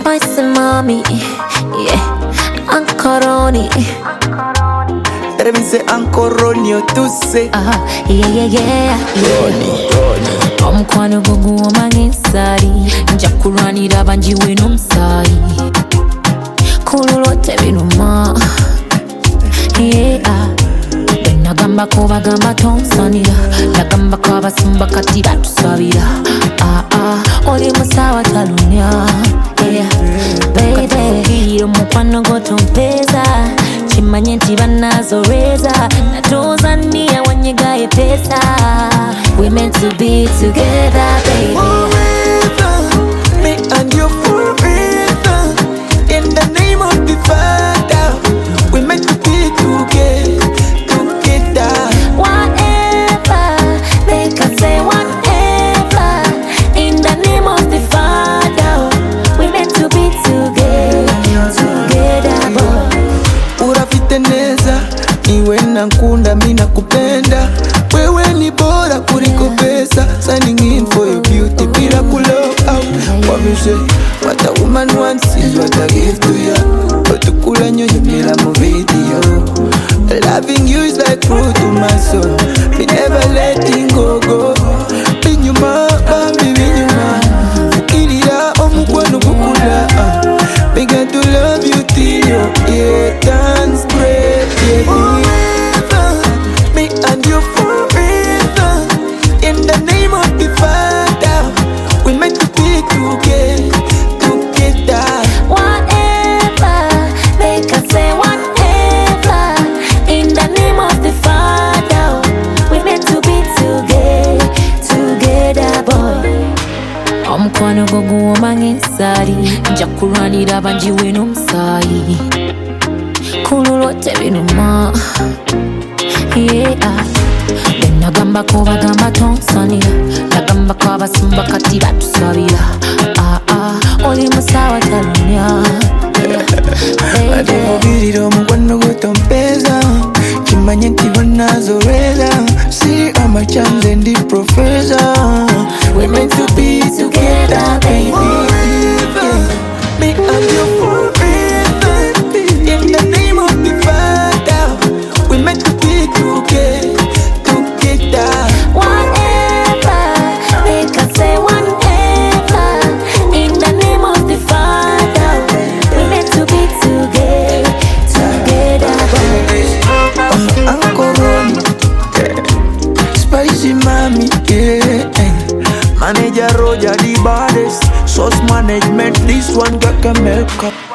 spicy mommy, yeah, Ancoroni. Let me say Ancoroni, you to say. Yeah. Omkwano gugu omangisari, njakuranira banjiwe n'omusayi. Kululote binuma, yeah. Nagamba ko bagamba tonsanira, nagamba ko abasumba kati batusabira. Oli musawa talunya, yeah, baby. Omukwano gotompeza, chimanye nti banazoreza, natozania wanyegaye pesa. We meant to be together, baby. Forever, me and you forever. In the name of the Father, we meant to be together. Whatever, they can say whatever. In the name of the Father, we meant to be together, boy. Urafiteneza, niwe nankunda mina kupenda. Wewe ni bora kuliko pesa. Signing in for your beauty, bila kulow out. What me say, what a woman wants is what I give to you. Otukula nyoyo mila mu video. Loving you is like fruit to my soul. Me never letting go. Binyuma, baby, binyuma. Fukirira omukwano gukula. Me got to love you till you yeah, dance great, yeah. Forever, me and you forever. In the name of the Father, we meant to be together. Whatever, they can say whatever. In the name of the Father, we meant to be together, boy. Omukwano gugu omangisari, njakuranira banjiwe n'omusayi. Kululote binuma, yeah. Nagamba ko bagamba tonsanira, nagamba ko abasumba kati batusabira. Oli musawa talunya, yeah, baby. Omukwano gotompeza, chimanye nti banazoreza. See all my charms and the professor. we meant to be together, baby. Me and you forever. In the name of the Father, we meant to be together. Whatever, they can say whatever. In the name of the Father, we meant to be together, boy. Ancoroni, spicy mommy, yeah. Manager Roger the baddest. Source management, this one got a makeup.